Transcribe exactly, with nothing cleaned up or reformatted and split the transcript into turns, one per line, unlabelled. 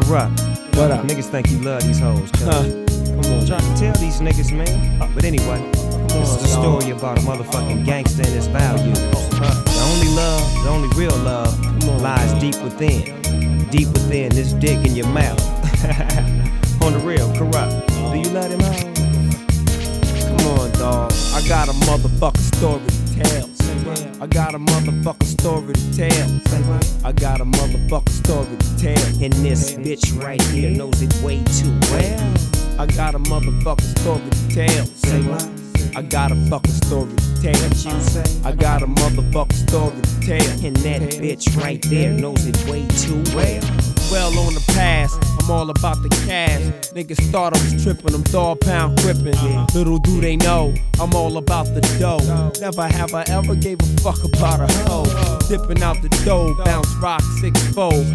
Corrupt.
What up?
Niggas think you love these hoes, cuz.
Huh. Come on,
Trying to tell these niggas, man. But anyway, this is a story about a motherfucking gangster and his values. The only love, the only real love, lies deep within. Deep within this dick in your mouth. On the real, Corrupt. Do you love them hoes?
Come on, dawg. I got a motherfucking story to tell. I got a motherfucking story to tell. I got a motherfucking story to tell.
And this bitch right here knows it way too well.
I got a motherfucking story to tell.
Say what?
I got a fucking story to tell.
What you say?
I got a motherfucking story to tell.
And that bitch right there knows it way too well.
Well on the past, I'm all about the cash. Niggas thought I was tripping, I'm dog pound gripping. Little do they know, I'm all about the dough. Never have I ever gave a fuck about a hoe. Dipping out the dough, bounce rock six fold.